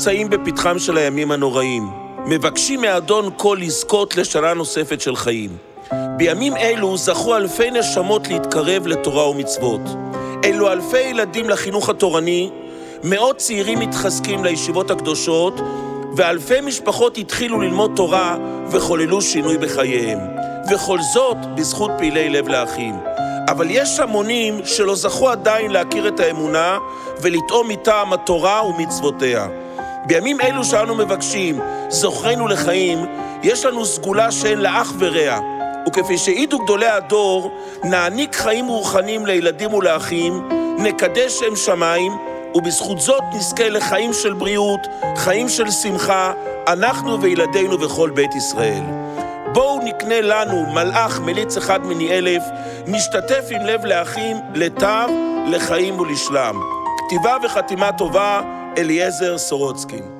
נמצאים בפתחם של הימים הנוראים. מבקשים מאדון כל לזכות לשנה נוספת של חיים. בימים אלו זכו אלפי נשמות להתקרב לתורה ומצוות. אלו אלפי ילדים לחינוך התורני, מאות צעירים מתחזקים לישיבות הקדושות, ואלפי משפחות התחילו ללמוד תורה וחוללו שינוי בחייהם. וכל זאת בזכות פעילי לב לאחים. אבל יש המונים שלא זכו עדיין להכיר את האמונה ולטעום מטעם התורה ומצוותיה. בימים אלו שאנו מבקשים, זוכרנו לחיים, יש לנו סגולה שאין לה אח ורע. וכפי שהעידו גדולי הדור, נעניק חיים רוחניים לילדים ולאחים, נקדש שם שמיים, ובזכות זאת נזכה לחיים של בריאות, חיים של שמחה, אנחנו וילדינו וכל בית ישראל. בואו נקנה לנו מלאך מליץ אחד מני אלף, נשתתף עם לב לאחים, לטב, לחיים ולשלם. כתיבה וחתימה טובה, אליעזר סורוצקין.